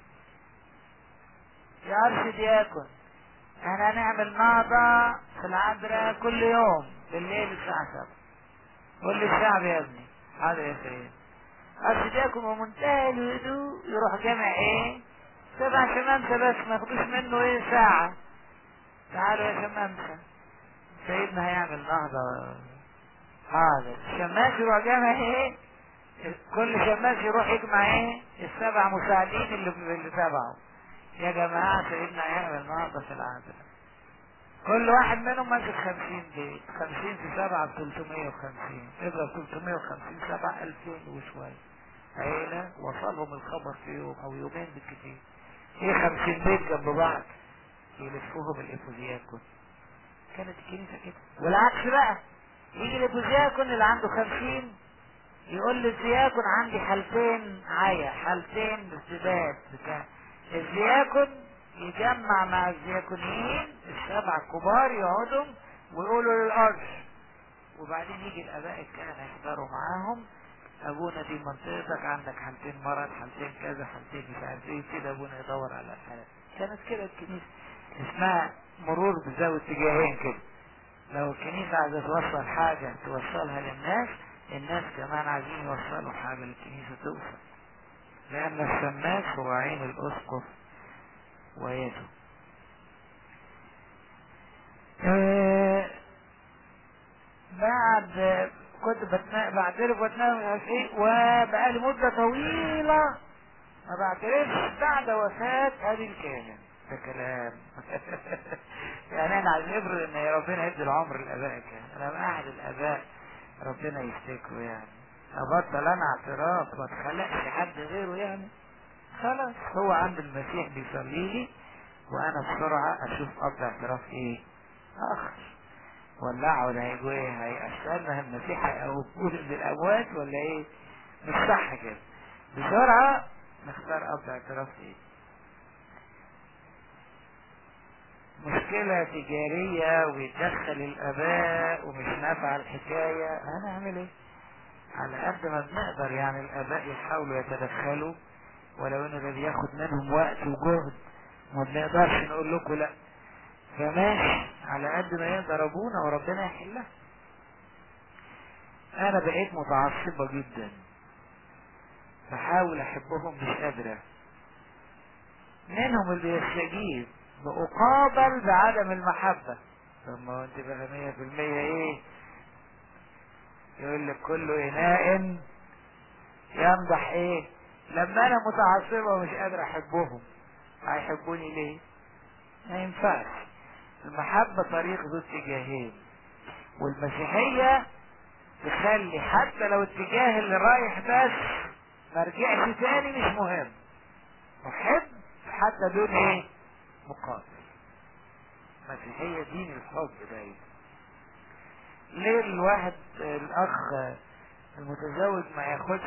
[SPEAKER 1] يا ارش دياكون احنا هنعمل نهضة في العذراء كل يوم بالليل الساعة 7. قول للشعب يا ابني. حاضر يا سيدي. ارش دياكون ومنتهى الهدوء يروح جامع 7 شمامسة بس، ما ياخدوش منه ساعة. تعالوا يا شمامسة، سيدنا هيعمل نهضة. حاضر. الشماس يروح جامع كل شماس يروح يجمع ال7 مساعدين اللي تبعه. يا جماعة سيدنا هيعمل نهضة في العذراء. كل واحد منهم ماسك 50 بيت، 50 في 7 350. اضرب 350 7 2000 وشوية عيلة وصلهم الخبر في يوم او يومين بالكتير. 50 بيت جنب بعض يلفوهم الافوزياكون. كانت الكنيسة كده. والعكس بقى، يجي الافوزياكون اللي عنده 50 يقول للزياكون عندي حالتين حالتين ارتباط بتاع الزياكون، يجمع مع الزياكونيين ال7 الكبار يقعدوا ويقولوا للارش، وبعدين يجي الاباء الكهنة يحضروا معاهم. ابونا دي منطقتك عندك حالتين مرض، حالتين كذا، حالتين مش عارف ايه كده، ابونا يدور على الحالات. كانت كده الكنيسة، اسمها مرور بذوي اتجاهين كده. لو الكنيسة عايزة توصل حاجة توصلها للناس، الناس كمان عايزين يوصلوا حاجة للكنيسة توصل، لأن الشماس هو عين الأسقف ويده. بعد كنت بعترف واتنام وبقالي مدة طويلة ما بعترفش بعد وفاة أبي الكاهن. ده كلام. يعني انا عايز افرض ان ربنا يدي العمر للاباء كان انا احد الاباء ربنا يفتكره، يعني ابطل انا اعتراف ما اتخلقش حد غيره يعني. خلاص هو عند المسيح بيصلي لي وانا بسرعة اشوف اب اعتراف اخر ولا اقعد هيجوا هيأثرنا المسيح هيقومون من الاموات ولا مش صح كده. بسرعة نختار اب اعتراف مشكلة تجارية ويتدخل الاباء ومش نافع الحكاية، هنعمل ايه؟ على قد ما بنقدر يعني الاباء يحاولوا يتدخلوا، ولو ان ده بياخد منهم وقت وجهد ما بنقدرش نقول لكم لا، فماشي على قد ما يقدر ابونا وربنا يحلها. انا بقيت متعصبة جدا، بحاول احبهم مش قادرة، منهم اللي يستجيب بأقابل بعدم المحبة. طب ما هو انت بقى 100% يقول لك كل اناء يمدح لما انا متعصبة ومش قادر احبهم هيحبوني ليه؟ ما ينفعش. المحبة طريق ذو اتجاهين، والمسيحية تخلي حتى لو اتجاه اللي رايح بس ما رجعش تاني مش مهم، محب حتى دون ايه؟ مقابل. مسيحية دين الحب باين. ليه الواحد الاخ المتزوج ما ياخدش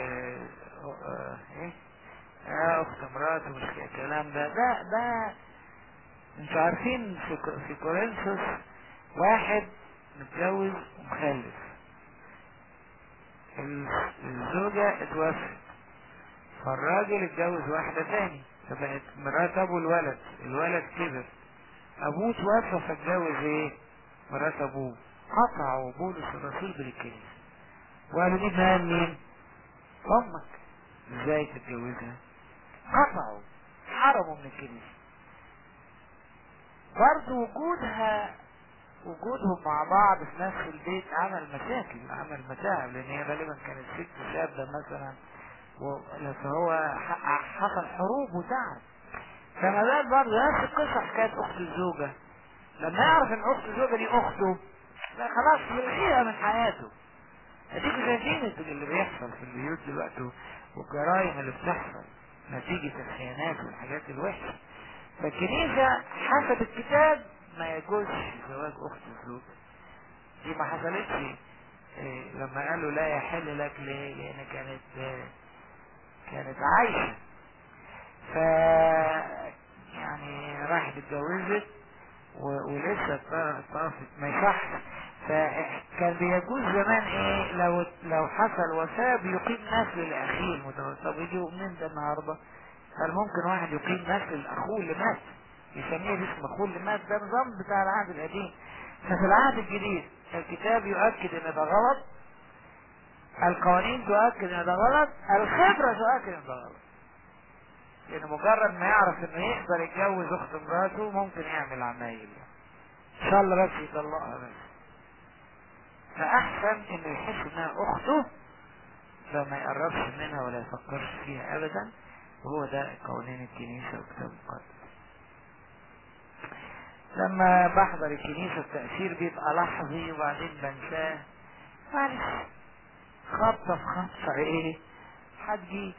[SPEAKER 1] ايه اخت مراته؟ مش الكلام ده انتوا عارفين في كورنثوس واحد متجوز ومخلف، الزوجة اتوفت، فالراجل اتجوز واحدة تاني فبقت مرات ابو الولد كبر، ابوه توفى فاتجوز ايه؟ مرات ابوه. قطعوا بولس الرسول بالكنيسة وقالوا دي مال مين؟ امك، ازاي تتجوزها؟ قطعوا، حرموا من الكنيسة. برضو وجودهم مع بعض في نفس البيت عمل مشاكل، عمل متاعب، لان هي غالبا كانت ست شابة مثلا، فهو حصل حروب وتعب. فما بال برضه نفس القصة حكاية اخت الزوجة، لما يعرف ان اخت الزوجة دي اخته لا خلاص يلغيها من حياته. اديكوا شايفين اللي بيحصل في البيوت دلوقتي والجرائم اللي بتحصل نتيجة الخيانات والحاجات الوحشة. فالكنيسة حسب الكتاب ما يجوزش زواج اخت الزوج. دي ما حصلتش لما قالوا لا يحل لك ليه؟ لان كانت عايشة، ف يعني راحت اتجوزت ولسه طافت ما يصحش. فكان بيجوز زمان ايه لو حصل وفاة بيقيم نسل لاخيه المتوفى. طب يجي منين ده النهارده؟ هل ممكن واحد يقيم نسل لاخوه اللي مات يسميه باسم اخوه اللي مات؟ ده نظام بتاع العهد القديم. ففي العهد الجديد الكتاب يؤكد ان ده غلط، القوانين تؤكد ان ده غلط، الخبرة تؤكد ان ده غلط. لان مجرد ما يعرف انه يقدر يتجوز اخت مراته ممكن يعمل عمايل، ان شاء الله بس يطلقها بس. فاحسن انه يحس انها اخته فما يقربش منها ولا يفكرش فيها ابدا. وهو ده قوانين الكنيسة والكتاب المقدس. لما بحضر الكنيسة التأثير بيبقى لحظي وبعدين بنساه، معلش خبطة في خبطة ايه هتجيب.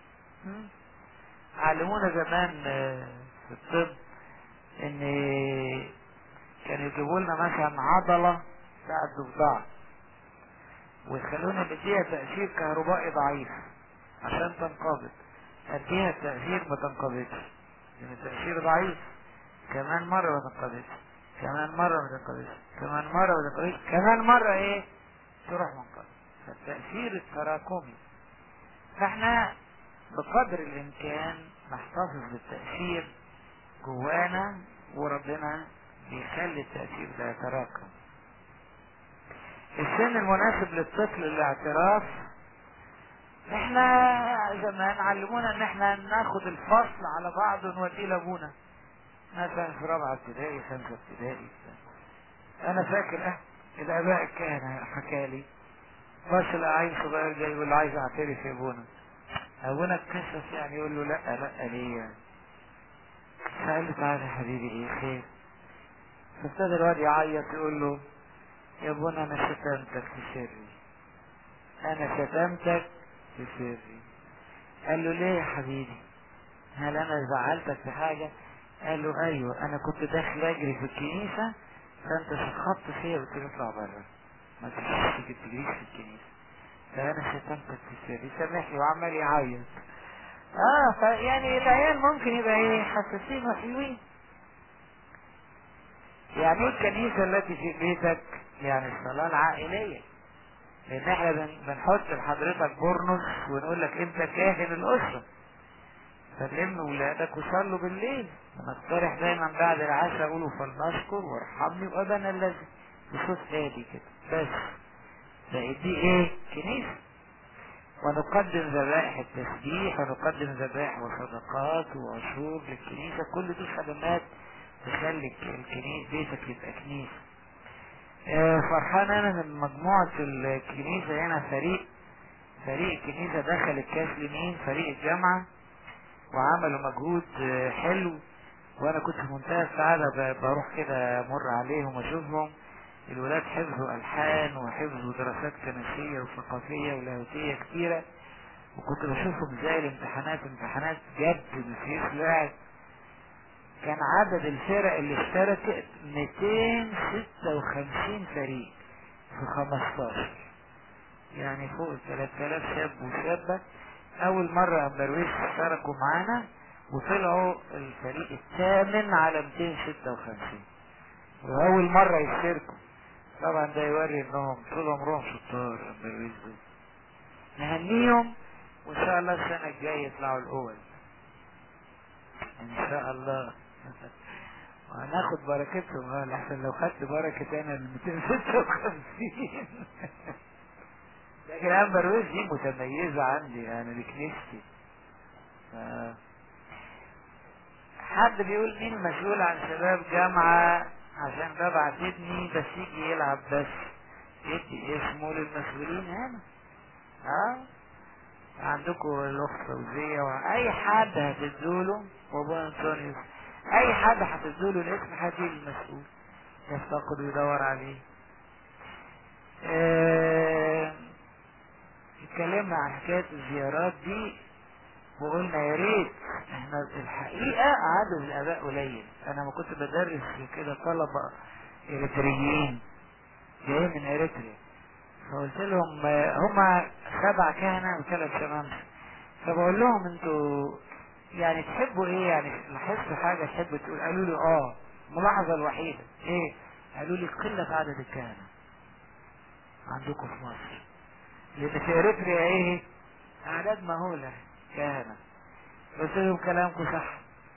[SPEAKER 1] علمونا زمان في الطب ان كانوا يجيبوا لنا مثلا عضلة بتاعت ضفدع ويخلونا نديها تأثير كهربائي ضعيف عشان تنقبض، اديها التأثير ما تنقبضش لان التأثير ضعيف، كمان مرة ما تنقبضش، كمان مرة ما تنقبضش، كمان مرة ما تنقبضش، كمان مرة ايه تروح منقبض. فالتأثير التراكمي. فاحنا بقدر الامكان نحتفظ بالتأثير جوانا وربنا بيخلي التأثير ده يتراكم. السن المناسب للطفل الاعتراف، احنا زمان علمونا ان احنا ناخد الفصل على بعض ونوديه لابونا مثلا في رابعة ابتدائي 5 ابتدائي. انا فاكر الاباء الكهنة حكالي فصل عيل صغير جاي يقول له عايز اعترف يا ابونا. ابونا اتكسف يعني يقول له لا ليه يعني؟ فقال له تعالى يا حبيبي ايه خير؟ فابتدى الواد يعيط يقول له يا ابونا انا شتمتك في سري، انا شتمتك في سري. قال له ليه يا حبيبي؟ هل انا زعلتك في حاجة؟ قال له ايوه، انا كنت داخل اجري في الكنيسة فانت شخطت فيا وقلت لي اطلع بره ما تجريش في الكنيسة، فانا شتمتك في سري سامحني. وعمال يعيط. فيعني العيال ممكن يبقى ايه حساسين وحلوين. يعني الكنيسة التي في بيتك يعني الصلاة العائلية، لان احنا بنحط لحضرتك بورنوس ونقول لك انت كاهن الاسرة، فلم ولادك وصلوا بالليل. ونقترح دايما بعد العشاء قولوا فلنشكر وارحمني وابانا الذي، بصوت هادي كده بس. دي ايه كنيسة. ونقدم ذبائح التسبيح ونقدم ذبائح وصدقات وعشور للكنيسة. كل دي خدمات تخلي الكنيسة بيتك يبقى كنيسة. فرحان انا من مجموعة الكنيسة هنا. فريق الكنيسة دخل الكاس لمين فريق الجامعة وعملوا مجهود حلو، وانا كنت في منتهى السعادة بروح كده امر عليهم واشوفهم. الولاد حفظوا الحان وحفظوا دراسات كنسية وثقافية ولاهوتية كتيرة، وكنت بشوفهم زي الامتحانات، امتحانات جد مفيش لعب. كان عدد الفرق اللي اشتركت 256 فريق في 15، يعني فوق 3000 شاب وشابة. اول مرة امبرويس اشتركوا معانا وطلعوا الفريق الثامن على 256، واول مرة يشتركوا. طبعا ده يوري انهم طول عمرهم شطار امبرويس دول. نهنيهم وان شاء الله السنة الجاية يطلعوا الاول ان شاء الله. وهناخد بركتهم لحسن لو خدت بركة انا ال 256. لكن امبرويس دي متميزة عندي انا لكنيستي. حد بيقول مين مسؤول عن شباب جامعة عشان ببعت ابني بس يجي يلعب بس، يدي اسمه للمسؤولين هنا. عندكم الاخت فوزية واي حد هتدوله وابو انطونيوس، اي حد هتدوله الاسم هديه المسؤول يفتقد ويدور عليه. اتكلمنا عن حكاية الزيارات دي وقلنا يا ريت. احنا الحقيقة عدد الاباء قليل. انا ما كنت بدرس كده طلبة اريتريين جايين من اريتريا، فقلت لهم هما 7 كهنة و3 شمامسة، فبقول لهم انتوا يعني تحبوا ايه، يعني لاحظتوا حاجة تحبوا تقول؟ قالوا لي الملاحظة الوحيدة ايه؟ قالوا لي قلة عدد الكهنة عندكم في مصر، لان في اريتريا ايه اعداد مهولة كهنة. قلت لهم كلامكم صح.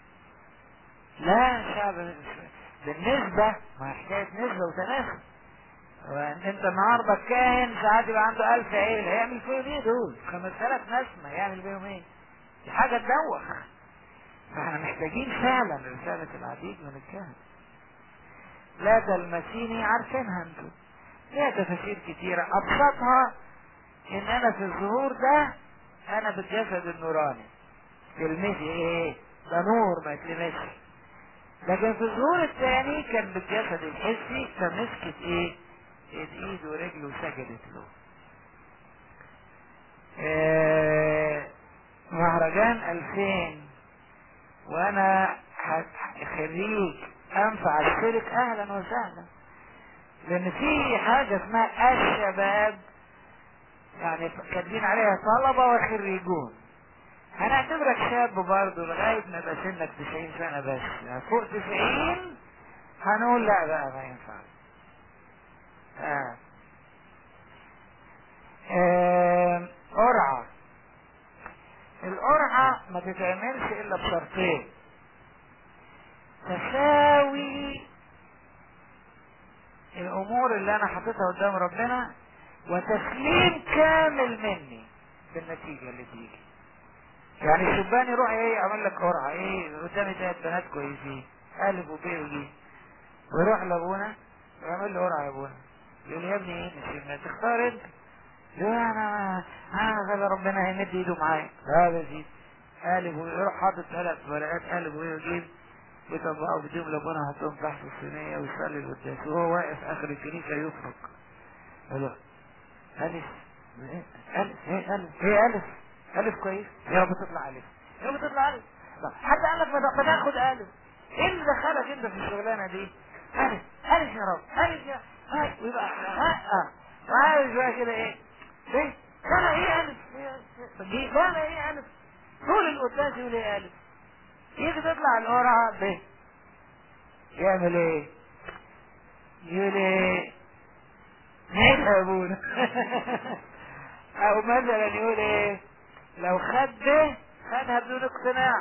[SPEAKER 1] لا شعب بالنسبة ما حكاية نسبة وتناسب. وان انت النهارده كاهن ساعات يبقى عنده 1000 عيلة، هيعمل فيهم ايه دول؟ 5000 نسمة يعمل بيهم ايه؟ دي حاجة تدوخ. فاحنا محتاجين فعلا رسالة العديد من الكهنة. لا تلمسيني عارفينها انتوا، ليها تفاسير كتيرة. ابسطها ان انا في الظهور ده انا بالجسد النوراني، تلمسي ايه؟ ده نور ما يتلمسش. لكن في الظهور الثاني كان بالجسد الحسي، فمسكت ايه؟ ايد ورجل وسجدت له. مهرجان 2000 وانا خريج انفع اشترك، اهلا وسهلا. لان في حاجة اسمها الشباب، يعني كاتبين عليها طلبة وخريجون. هنعتبرك شاب برضه لغاية ما يبقى سنك 90 سنة بس، يعني فوق 90 هنقول لا بقى ما ينفع. قرعة. القرعة ما تتعملش الا بشرطين: تساوي الامور اللي انا حطيتها قدام ربنا، وتسليم كامل مني بالنتيجة اللي تيجي. يعني الشبان يروح ايه يعمل لك قرعة، ايه قدامي 3 بنات كويسين الف وب وج، ويروح لابونا ويعمل له قرعة. يا ابونا يقول يا ابني ايه مش ما تختار انت؟ يقول انا غير ربنا هيمد ايده معايا. لا يا سيدي الف، ويروح حاطط 3 ورقات الف وب وج ويطبقوا بديهم لابونا، يحطهم تحت الصينية ويصلي القداس وهو واقف اخر الكنيسة يفرق. يقول الف الف ايه الف ايه الف الف كويس يا رب تطلع الف يا رب تطلع الف. حتى قال لك ما تاخد الف. ايه اللي دخلك انت في الشغلانه دي؟ الف الف يا رب الف يا هاي، ويبقى وعايز بقى كده ايه ليه انا ايه الف دي انا ايه الف طول القداس يقول ايه الف. يجي تطلع القرعه ب يعمل ايه؟ يقول ايه مين يا ابونا؟ او مثلا يقول ايه لو خد به خدها بدون اقتناع،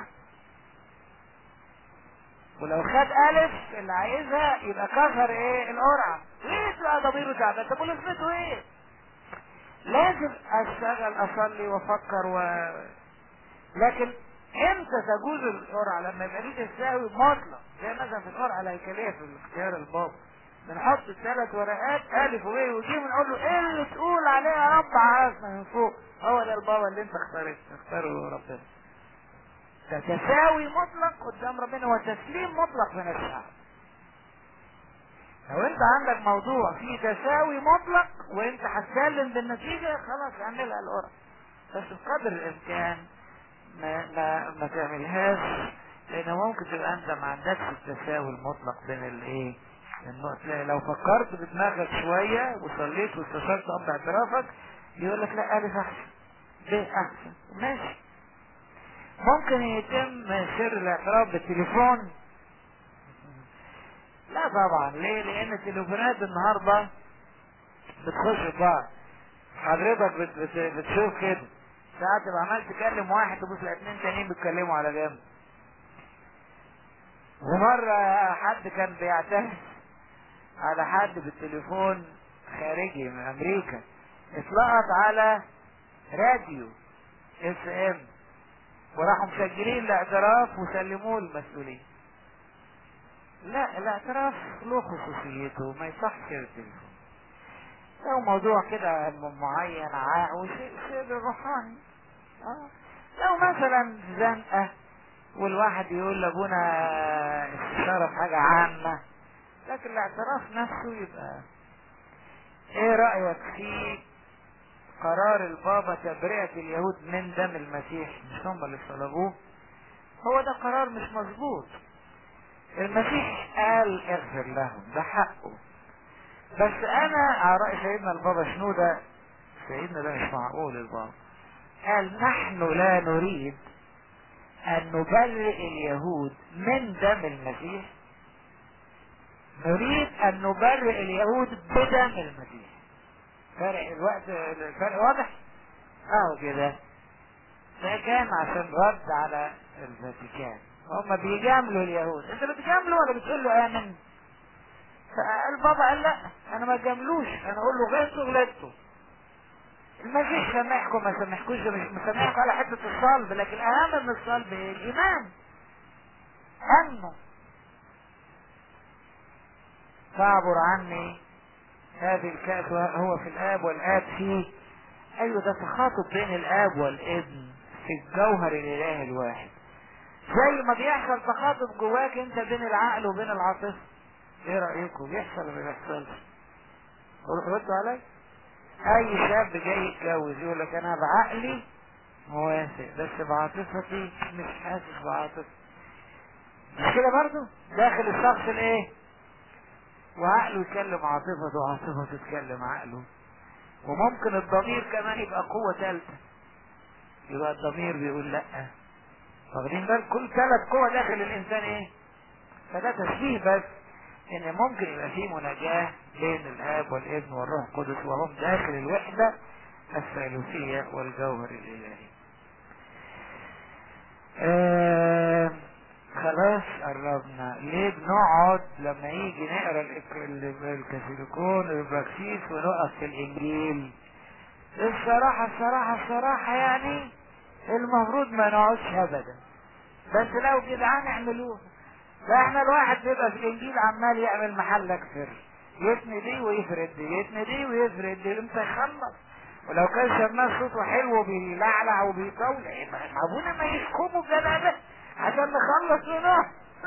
[SPEAKER 1] ولو خد الف اللي عايزها يبقى كسر ايه القرعه. ليه تبقى ضميره تعبان؟ طب ولازمته ايه؟ لازم اشتغل اصلي وافكر لكن امتى تجوز القرعه؟ لما يبقى ليه تساوي مطلق، زي مثلا في القرعه الهيكليه في الاختيار البابا بنحط 3 ورقات الف وب وج ونقول له ايه اللي تقول عليه يا رب عرفنا من فوق، هو ده البابا اللي انت اختاره ربنا. ده تساوي مطلق قدام ربنا وتسليم مطلق من الشعب. لو انت عندك موضوع فيه تساوي مطلق وانت هتسلم بالنتيجة خلاص اعملها القرعة. بس بقدر الامكان ما تعملهاش، لان ممكن تبقى انت ما عندكش التساوي المطلق بين الايه النقط. لو فكرت بدماغك شوية وصليت واستشرت اب اعترافك يقول لك لا الف احسن ب احسن ماشي. ممكن يتم سر الاعتراف بالتليفون؟ لا طبعا. ليه؟ لان التليفونات النهارده بتخش في بعض. حضرتك بتشوف كده ساعات تبقى عمال تكلم واحد تبص اتنين تانيين بيتكلموا على جنب. ومرة حد كان بيعتمد على حد بالتليفون خارجي من امريكا، اتلقط على راديو FM وراحوا مسجلين الاعتراف وسلموه للمسؤولين. لا، الاعتراف له خصوصيته، ما يصحش التليفون. لو موضوع كده معين وشيء روحاني. لو مثلا زنقة والواحد يقول لابونا استشارة في حاجة عامة، لكن الاعتراف نفسه يبقى. ايه رأيك في قرار البابا تبرئة اليهود من دم المسيح؟ مش هم اللي صلبوه؟ هو ده قرار مش مظبوط. المسيح قال اغفر لهم، ده حقه. بس انا على رأي سيدنا البابا شنودة، سيدنا ده مش معقول البابا قال نحن لا نريد ان نبرئ اليهود من دم المسيح، نريد ان نبرئ اليهود بدم المسيح. فرق الوقت، الفرق واضح؟ كده. ده كان عشان رد على الفاتيكان، هم بيجاملوا اليهود. انت بتجامله ولا بتقول له امن؟ فالبابا قال لا، انا ما جاملوش، انا اقول له غلطوا غلطوا. المسيح سامحكم ما سامحكوش، مش مسامحكم على حته الصلب، لكن اهم من الصلب الايمان. امنوا. فاعبر عني هذه الكأس هو في الاب والاب فيه. ايوه، ده تخاطب بين الاب والابن في الجوهر الالهي الواحد. زي ما بيحصل تخاطب جواك انت بين العقل وبين العاطفه. ايه رايكم؟ بيحصل ولا ما بيحصلش؟ ردوا علي. اي شاب جاي يتجوز يقول لك انا بعقلي موافق بس بعاطفتي مش حاسس بعاطفتي. مش كده برضو؟ داخل الشخص الايه؟ وعقله يكلم عاطفته وعاطفته تتكلم عقله. وممكن الضمير كمان يبقى قوة ثالثة، يبقى الضمير بيقول لا. واخدين بالك؟ كل 3 قوة داخل الانسان ايه؟ فده تشبيه بس ان ممكن يبقى فيه مناجاة بين الاب والابن والروح القدس وهم داخل الوحدة الثالوثية والجوهر الالهي. خلاص قربنا. ليه بنقعد لما يجي نقرا الكاثوليكون والبراكسيس ونقف في الانجيل؟ الصراحة يعني المفروض ما نقعدش ابدا، بس لو جدعان اعملوه. فاحنا الواحد بيبقى في الانجيل عمال يعمل محلك سر، يتني دي ويفرد دي، يتني دي ويفرد دي، امتى يخلص؟ ولو كان شمال صوته حلو وبيلعلع وبيطول، ابونا ما يشكموا بجلابه عشان نخلص ونقعد.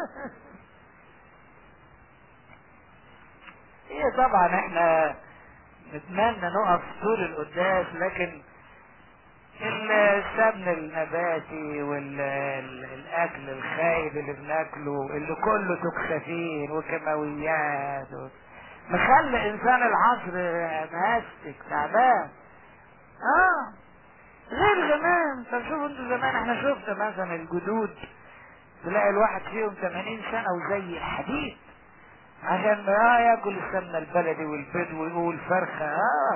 [SPEAKER 1] ايه طبعا احنا نتمنى نقف طول القداس، لكن السمن النباتي والاكل الخايب اللي بناكله اللي كله توكسافين وكيماويات مخلي انسان العصر مهستك تعبان. غير زمان. طب شوفوا انتوا زمان، احنا شفت مثلا الجدود تلاقي الواحد فيهم 80 سنة وزي الحديد عشان ياكل السمنة البلدي والبيض والفرخة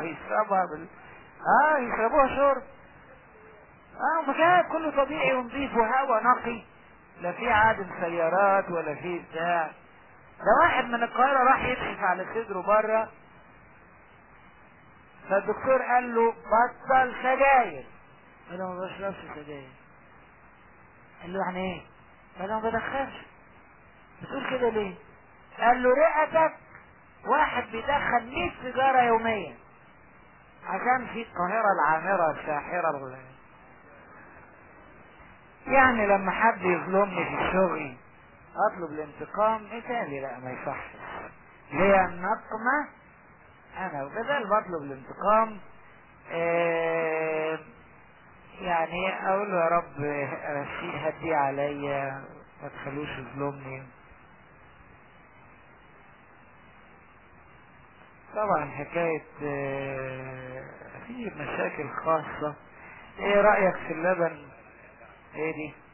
[SPEAKER 1] يشربوها شرب. مكان كله طبيعي ونظيف وهواء نقي، لا في عادم سيارات ولا في بتاع. ده واحد من القاهرة راح يكشف على صدره بره، فالدكتور قال له بطل سجاير. قال له ما بشربش سجاير. قال له يعني ايه؟ قال له ما بدخنش. بتقول كده ليه؟ قال له رئتك واحد بيدخن 100 سيجارة يوميا، عشان في القاهرة العامرة الساحرة يعني لما حد يظلمني في الشغل اطلب الانتقام. مثالي لا ما يصحش. ليه النقمة؟ انا بدل بطلب الانتقام يعني اقول له يا رب هدي عليا، ما تخلوش يظلمني. طبعا حكاية في مشاكل خاصة. ايه رأيك في اللبن؟ ايه دي؟